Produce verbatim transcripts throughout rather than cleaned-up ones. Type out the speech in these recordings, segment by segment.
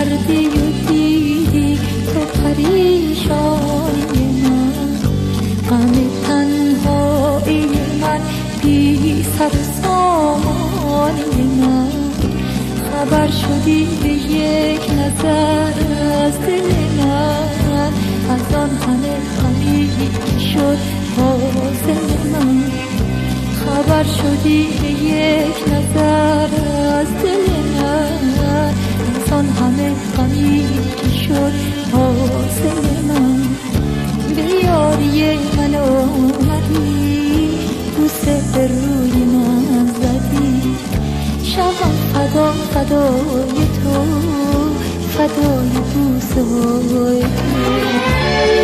کردی و دیدی تو پریشانی من، غم تنهایی من، بی سر و سامانی من. خبر شدی به یک نظر از دل من، از آن همه غمی شد حاصل من. خبر شدی به یک نظر از دل من، از آن همه غمی شد حاصل من. به یاری من آمدی، بوسه به روی من زدی، شبم فدا فدای تو، فدای بوسه های تو.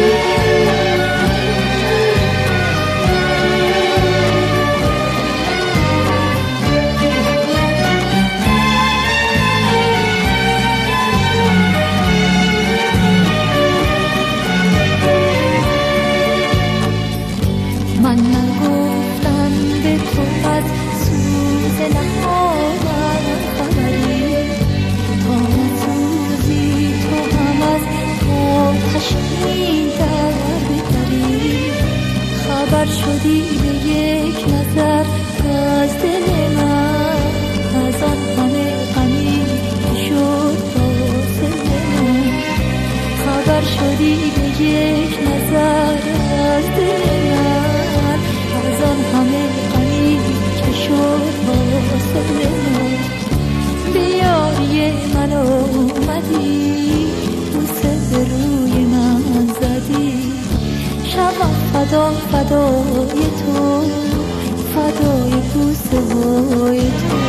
من نگفتم به تو از سوز نهانم خبری، تا نسوزی تو هم از آتش این در ببری. خبر شدی به یک نظر از دل من، از آن همه غمی شد حاصل من. خبر شدی به یک نظر از دل من، از آن همه غمی که شد حاصل من. به یاری من آمدی، بوسه به روی من زدی، شبم فدا فدای تو، فدای بوسه های تو.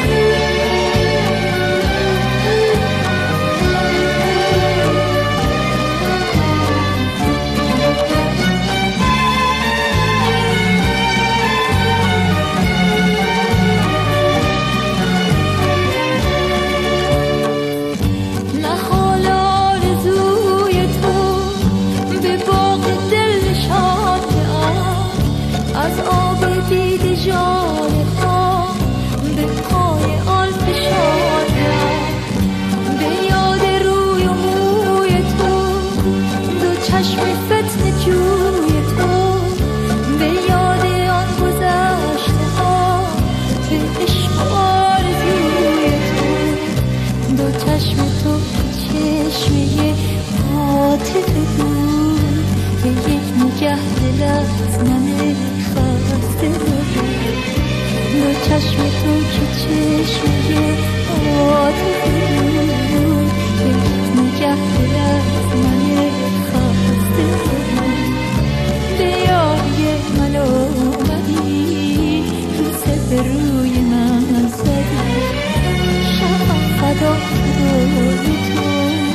از آب دیده جان خام به پای آن فشاندم، به یاد روی و موی تو، دو چشم فتنه جوی تو، به یاد آن گذشته ها، به عشق آرزوی تو. دو چشم تو چشمه عاطفه بود، به یک نگه دل از من خسته بود. دو چشم تو که چشمه عاطفه بود، به یک نگه دل از من خسته بود. به یاری من آمدی، بوسه به روی من زدی، شبم فدا فدای تو،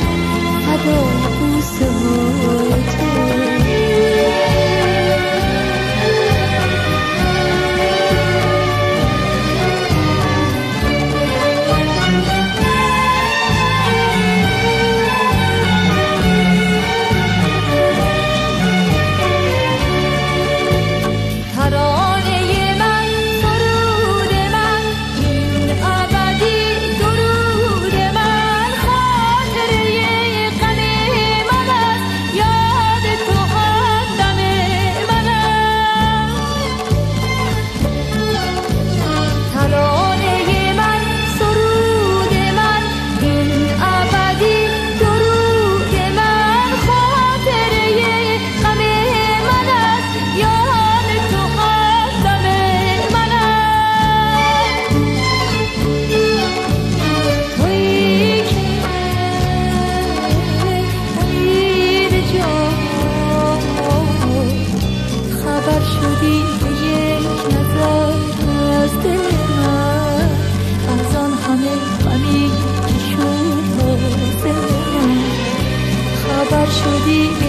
فدای بوسه های تو. خبر شدی